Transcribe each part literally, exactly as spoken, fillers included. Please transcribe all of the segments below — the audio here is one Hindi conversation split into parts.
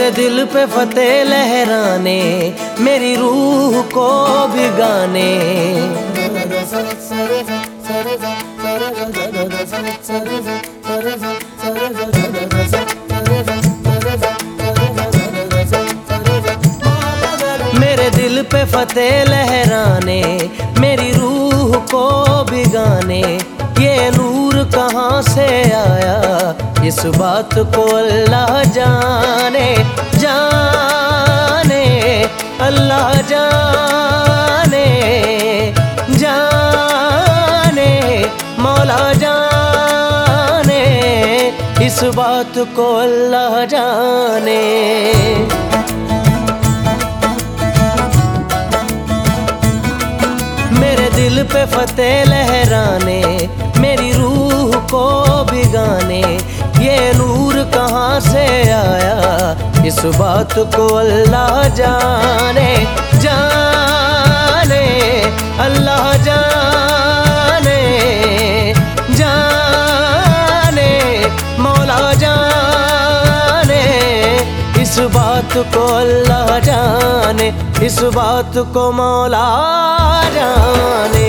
मेरे दिल पे फतेह लहराने, मेरी रूह को भिगाने। मेरे दिल पे फतेह लहराने, मेरी रूह को भिगाने। ये नूर कहाँ से आया, इस बात को अल्लाह जाने। जाने अल्लाह जाने, जाने मौला जाने, इस बात को अल्लाह जाने। मेरे दिल पे फतेह लहराने, मेरी रूह को भिगाने। ये नूर कहाँ से आया, इस बात को अल्लाह जाने। जाने अल्लाह जाने, जाने मौला जाने, इस बात को अल्लाह जाने, इस बात को मौला जाने।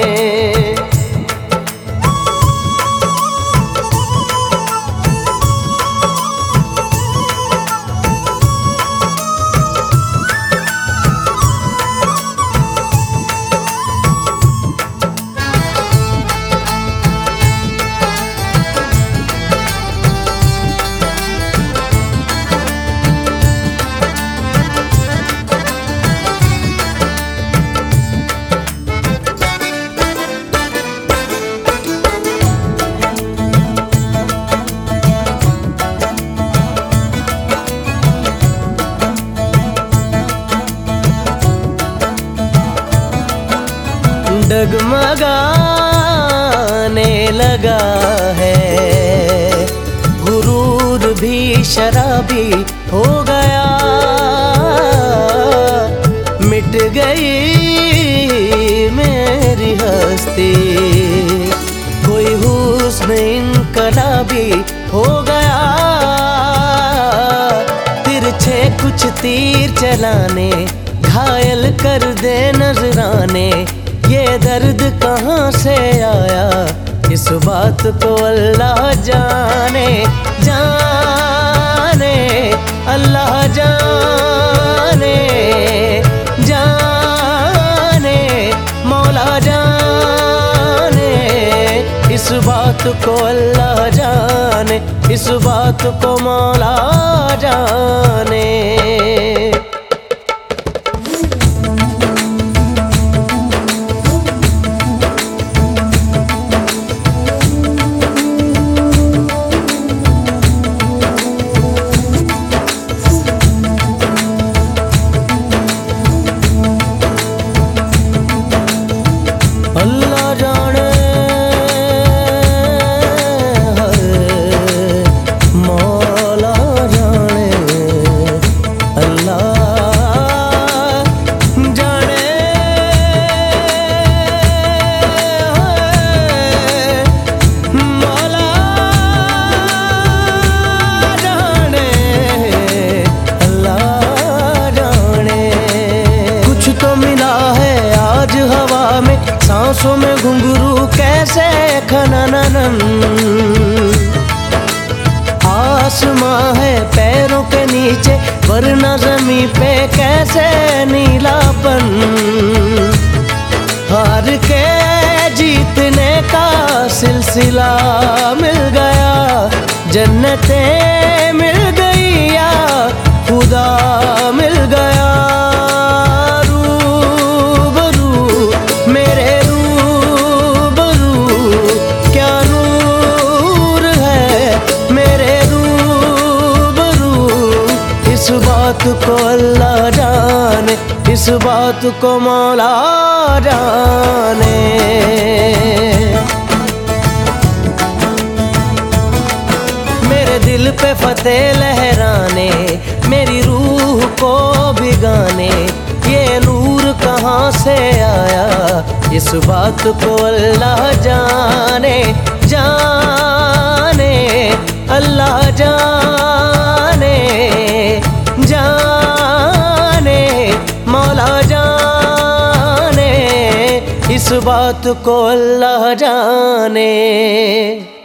डगमगाने लगा है, गुरूर भी शराबी हो गया। मिट गई मेरी हस्ती, कोई हुस्न इनकलाबी हो गया। तिरछे कुछ तीर चलाने, घायल कर दे नजराने। ये दर्द कहाँ से आया, इस बात को अल्लाह जाने। जाने अल्लाह जाने, जाने मौला जाने, इस बात को अल्लाह जाने, इस बात को मौला जाने। अल्लाह जाने मौला जाने, अल्लाह जाने मौला जाने, अल्लाह जाने। कुछ तो मिला है आज हवा में, सांसों में घुंघरू कैसे खननन। आसमां है पैरों के नीचे, वरना ज़मीं पे कैसे नीलापन। हार के जीतने का सिलसिला मिल गया, जन्नतें मिल गई या खुदा मिल गया। इस बात को अल्लाह जाने, इस बात को मौला जाने। मेरे दिल पे फतेह लहराने, मेरी रूह को भिगाने। ये नूर कहाँ से आया, इस बात को अल्लाह जाने। जाने अल्लाह जाने, इस बात को अल्लाह जाने।